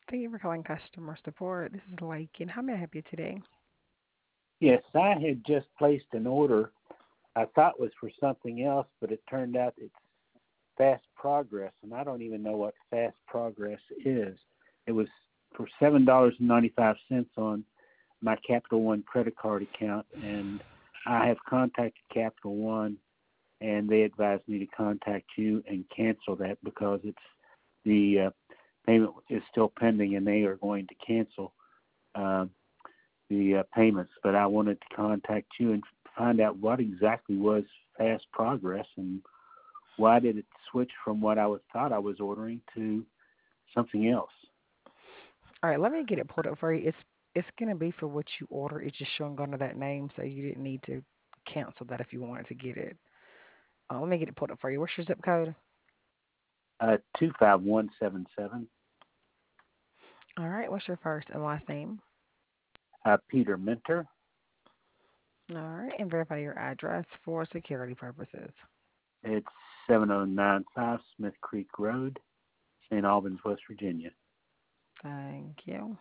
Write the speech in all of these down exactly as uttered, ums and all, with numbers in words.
Thank you for calling customer support. This is Lake, and how may I help you today? Yes, I had just placed an order I thought was for something else, but it turned out it's Fast Progress, and I don't even know what Fast Progress is. It was for seven dollars and ninety-five cents on my Capital One credit card account, and I have contacted Capital One, and they advised me to contact you and cancel that because it's the uh, payment is still pending, and they are going to cancel uh, the uh, payments. But I wanted to contact you and find out what exactly was Fast Progress and why did it switch from what I was thought I was ordering to something else. All right, let me get it pulled up for you. It's it's gonna be for what you order. It's just showing under that name, so you didn't need to cancel that if you wanted to get it. Uh, let me get it pulled up for you. What's your zip code? Uh, two five one seven seven. All right, what's your first and last name? Uh, Peter Minter. All right, and verify your address for security purposes. It's seven oh nine five Smith Creek Road, Saint Albans, West Virginia. Thank you.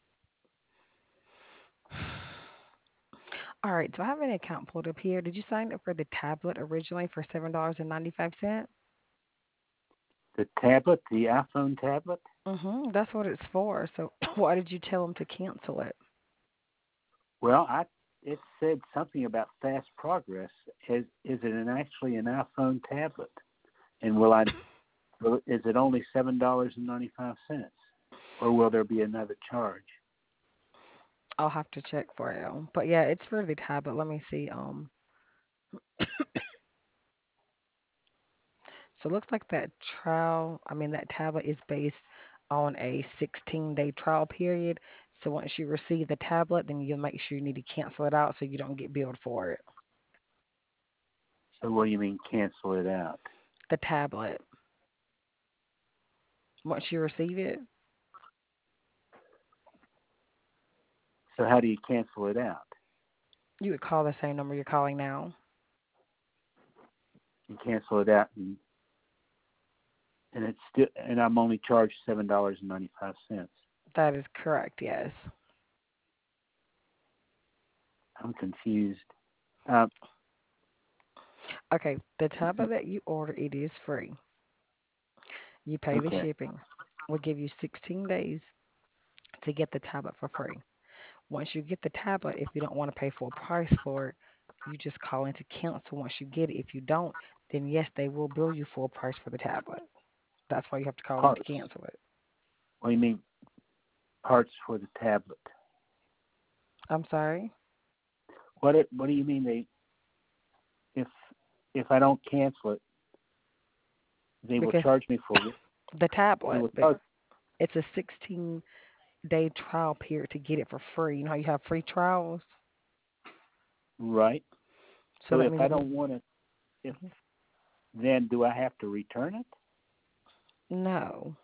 All right, so I have an account pulled up here. Did you sign up for the tablet originally for seven dollars and ninety five cents? The tablet, the iPhone tablet? Mm-hmm. That's what it's for. So why did you tell them to cancel it? Well, I it said something about Fast Progress. Is is it an actually an iPhone tablet? And will I? Will, is it only seven dollars and ninety five cents, or will there be another charge? I'll have to check for you. But yeah, it's for the tablet. Let me see. Um, so it looks like that trial. I mean, that tablet is based on a sixteen day trial period. So once you receive the tablet, then you'll make sure you need to cancel it out so you don't get billed for it. So what do you mean cancel it out? The tablet. Once you receive it, So how do you cancel it out? you would call the same number you're calling now. You cancel it out, and and it's still, and I'm only charged seven dollars and ninety five cents. That is correct. Yes. I'm confused. Uh, Okay. The tablet that you order, it is free. You pay the okay. shipping. We'll give you sixteen days to get the tablet for free. Once you get the tablet, if you don't want to pay full price for it, you just call in to cancel once you get it. If you don't, then yes, they will bill you full price for the tablet. That's why you have to call in to Parts. cancel it. What do you mean parts for the tablet? I'm sorry? What it, what do you mean they if if I don't cancel it, they will Because charge me for it? the They tablet, will but charge, it's a sixteen day trial period to get it for free. You know how you have free trials? right? So So that if means I if you, don't want it, if mhm. then do I have to return it? No.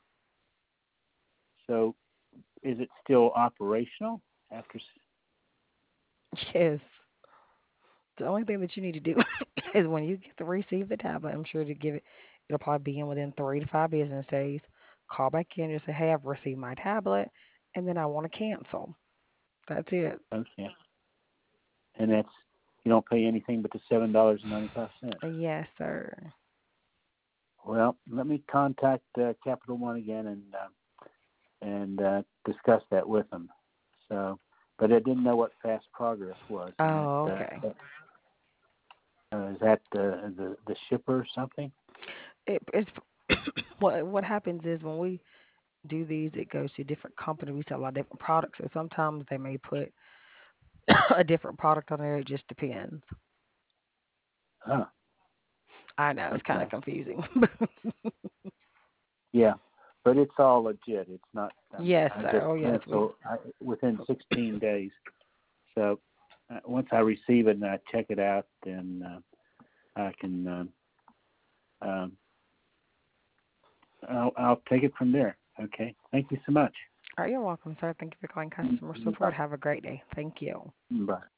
So is it still operational after? Yes. The only thing that you need to do is when you get to receive the tablet, I'm sure to give it, it'll probably be in within three to five business days. Call back in and say, hey, I've received my tablet, and then I want to cancel. That's it. Okay, and that's you don't pay anything but the seven dollars and ninety five cents. Yes, sir. Well, let me contact uh, Capital One again and uh, and uh, discuss that with them. So, but I didn't know what Fast Progress was, and Oh, that okay. uh, uh, is that uh, the the shipper or something? It, it's what what happens is when we do these, it goes to different companies. We sell a lot of different products, so sometimes they may put a different product on there. It just depends. Huh. I know it's kind of Okay. confusing. Yeah, but it's all legit. It's not. Um, Yes, I sir. just Oh, yes. We. cancel I, within sixteen days. So uh, once I receive it and I check it out, then uh, I can. Um, um, I'll, I'll take it from there. Okay. Thank you so much. All right, you're welcome, sir. Thank you for calling customer Mm, support. Bye. Have a great day. Thank you. Bye.